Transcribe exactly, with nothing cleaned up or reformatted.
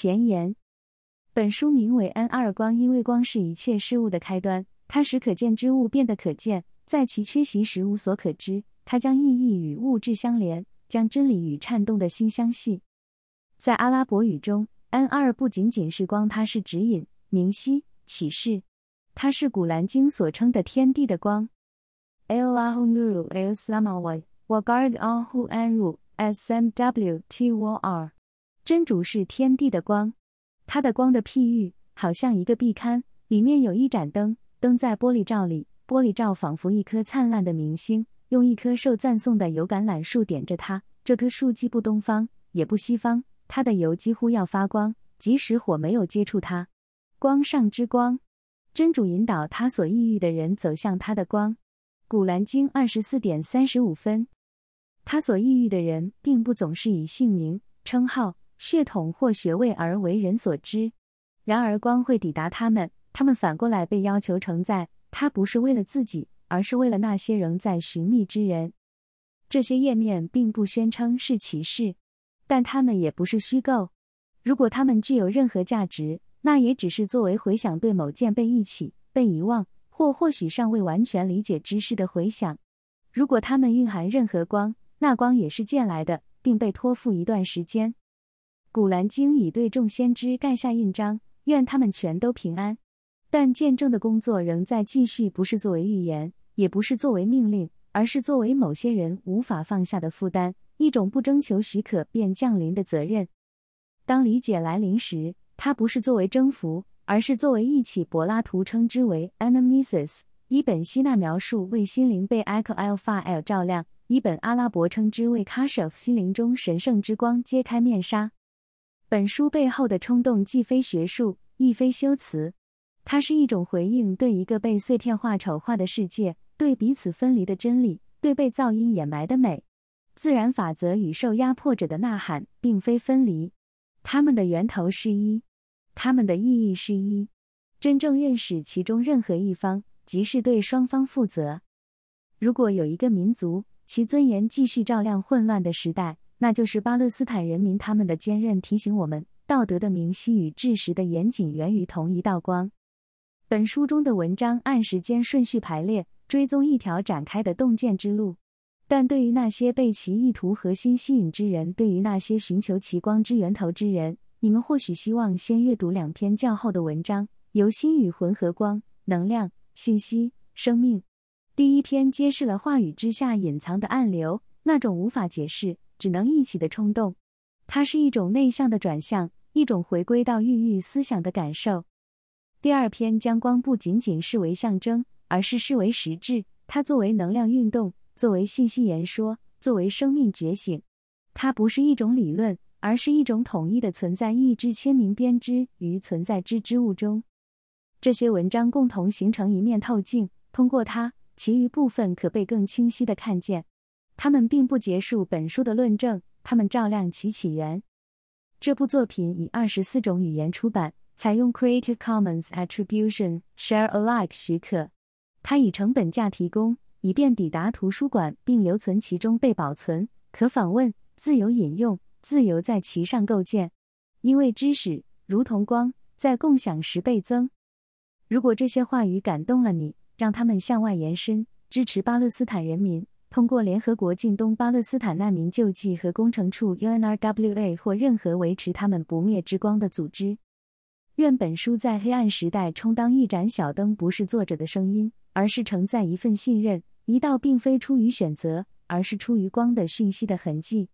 前言。本书名为 N 二 光，因为光是一切事物的开端，它使可见之物变得可见，在其缺席时无所可知，它将意义与物质相连，将真理与颤动的心相系。在阿拉伯语中 N 二 不仅仅是光，它是指引、明晰、启示，它是古兰经所称的天地的光。Allahu nuru al-samawati wa gardahu anru smwtwr， 真主是天地的光，它的光的譬喻好像一个壁龛，里面有一盏灯，灯在玻璃罩里，玻璃罩仿佛一颗灿烂的明星，用一棵受赞颂的油橄榄树点着它，这棵树既不东方也不西方，它的油几乎要发光，即使火没有接触它。光上之光，真主引导他所抑郁的人走向他的光。古兰经二十四点三十五分。他所抑郁的人并不总是以姓名、称号、血统或学位而为人所知，然而光会抵达他们，他们反过来被要求承载，它不是为了自己，而是为了那些仍在寻觅之人。这些页面并不宣称是启示，但它们也不是虚构。如果它们具有任何价值，那也只是作为回响对某件被忆起、被遗忘，或或许尚未完全理解之事的回响。如果它们蕴含任何光，那光也是借来的，并被托付一段时间。古兰经已对众先知盖下印章，愿他们全都平安。但见证的工作仍在继续，不是作为预言，也不是作为命令，而是作为某些人无法放下的负担，一种不征求许可便降临的责任。当理解来临时，它不是作为征服，而是作为忆起。柏拉图称之为 anamnesis， 伊本希纳描述为心灵被 Al-Fa'il 照亮，伊本阿拉伯称之为 Kashf， 心灵中神圣之光揭开面纱。本书背后的冲动既非学术，亦非修辞，它是一种回应对一个被碎片化丑化的世界，对彼此分离的真理，对被噪音掩埋的美。自然法则与受压迫者的呐喊并非分离，它们的源头是一，它们的意义是一。真正认识其中任何一方，即是对双方负责。如果有一个民族，其尊严继续照亮混乱的时代，那就是巴勒斯坦人民。他们的坚韧提醒我们，道德的明晰与知识的严谨源于同一道光。本书中的文章按时间顺序排列，追踪一条展开的洞见之路。但对于那些被其意图核心吸引之人，对于那些寻求其光之源头之人，你们或许希望先阅读两篇较后的文章，由心与魂和光、能量、信息、生命。第一篇揭示了话语之下隐藏的暗流，那种无法解释，只能忆起的冲动。它是一种内向的转向，一种回归到郁郁思想的感受。第二篇将光不仅仅视为象征，而是视为实质，它作为能量运动，作为信息言说，作为生命觉醒。它不是一种理论，而是一种统一的存在意之签名编织于存在之之物中。这些文章共同形成一面透镜，通过它，其余部分可被更清晰地看见。它们并不结束本书的论证，它们照亮其起源。这部作品以二十四种语言出版，采用 Creative Commons Attribution Share Alike 许可。它以成本价提供，以便抵达图书馆并留存其中被保存，可访问，自由引用，自由在其上构建。因为知识，如同光，在共享时倍增。如果这些话语感动了你，让它们向外延伸，支持巴勒斯坦人民，通过联合国近东巴勒斯坦难民救济和工程处 U N R W A 或任何维持他们不灭之光的组织。愿本书在黑暗时代充当一盏小灯，不是作者的声音，而是承载一份信任，一道并非出于选择，而是出于光的讯息的痕迹。